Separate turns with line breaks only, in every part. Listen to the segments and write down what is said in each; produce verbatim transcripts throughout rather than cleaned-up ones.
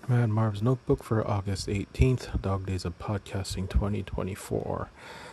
Mad Marv's Notebook for August eighteenth, Dog Days of Podcasting twenty twenty-four.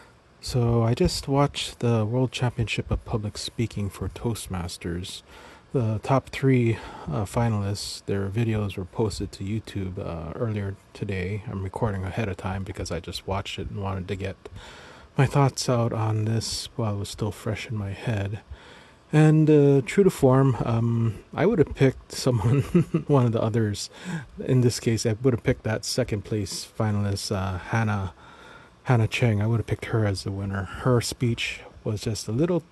So, I just watched the World Championship of Public Speaking for Toastmasters. The top three uh, finalists, their videos were posted to YouTube uh, earlier today. I'm recording ahead of time because I just watched it and wanted to get my thoughts out on this while it was still fresh in my head. And uh, true to form, um, I would have picked someone, one of the others. In this case, I would have picked that second place finalist, uh, Hannah, Hannah Cheng. I would have picked her as the winner. Her speech was just a little,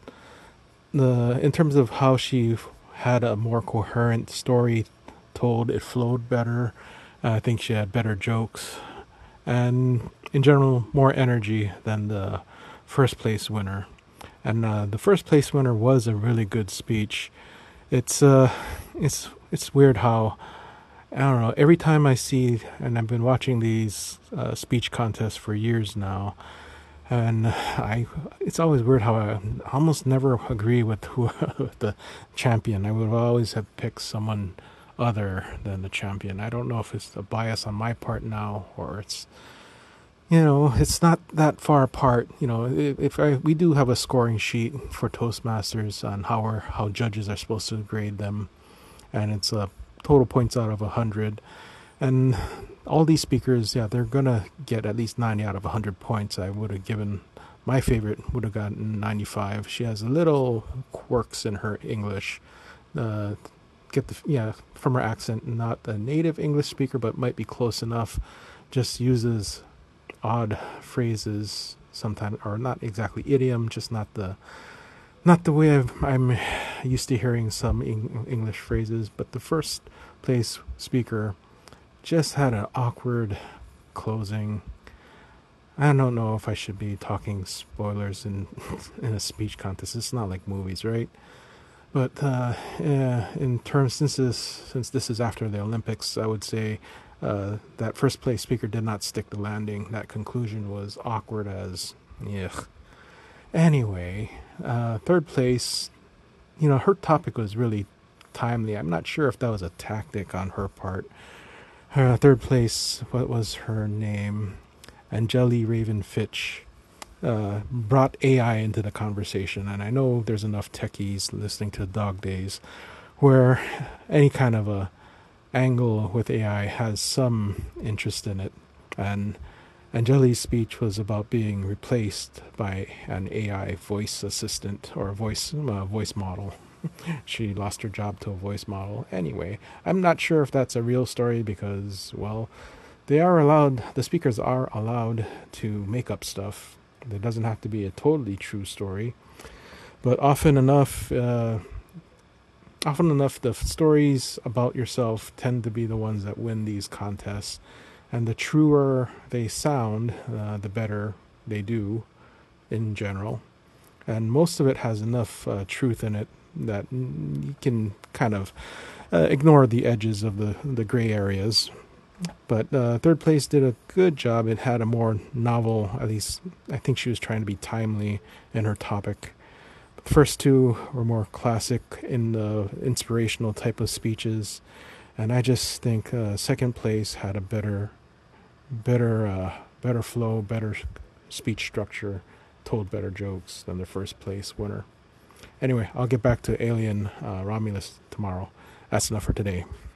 the in terms of how she had a more coherent story told. It flowed better. Uh, I think she had better jokes, and in general, more energy than the first place winner. And uh, the first place winner was a really good speech. It's uh, it's it's weird how, I don't know. Every time I see, and I've been watching these uh, speech contests for years now, and I, it's always weird how I almost never agree with who with the champion. I would always have picked someone other than the champion. I don't know if it's a bias on my part now, or it's, you know, it's not that far apart. You know, if, if I, we do have a scoring sheet for Toastmasters on how our, how judges are supposed to grade them, and it's a total points out of a hundred, and all these speakers, yeah, they're gonna get at least ninety out of a hundred points. I would have given, my favorite would have gotten ninety-five. She has a little quirks in her English. Uh, get the yeah from her accent, not a native English speaker, but might be close enough. Just uses odd phrases sometimes, or not exactly idiom, just not the not the way I've, I'm used to hearing some English phrases. But the first place speaker just had an awkward closing. I don't know if I should be talking spoilers in in a speech contest. It's not like movies, right? But uh, yeah, in terms, since this since this is after the Olympics, I would say uh, that first place speaker did not stick the landing. That conclusion was awkward as yuck. Anyway, uh, third place, you know, her topic was really timely. I'm not sure if that was a tactic on her part. Her third place, what was her name? Angeli Raven Fitch. Uh, brought A I into the conversation, and I know there's enough techies listening to Dog Days where any kind of a angle with A I has some interest in it, and Angeli's speech was about being replaced by an A I voice assistant or a voice uh, voice model. She lost her job to a voice model. Anyway, I'm not sure if that's a real story because, well, they are allowed, the speakers are allowed to make up stuff. It doesn't have to be a totally true story, but often enough, uh, often enough, the stories about yourself tend to be the ones that win these contests, and the truer they sound, uh, the better they do, in general. And most of it has enough uh, truth in it that you can kind of uh, ignore the edges of the the gray areas. But uh, third place did a good job. It had a more novel, at least I think she was trying to be timely in her topic. The first two were more classic in the inspirational type of speeches, and I just think uh, second place had a better, better, uh, better flow, better speech structure, told better jokes than the first place winner. Anyway, I'll get back to Alien uh, Romulus tomorrow. That's enough for today.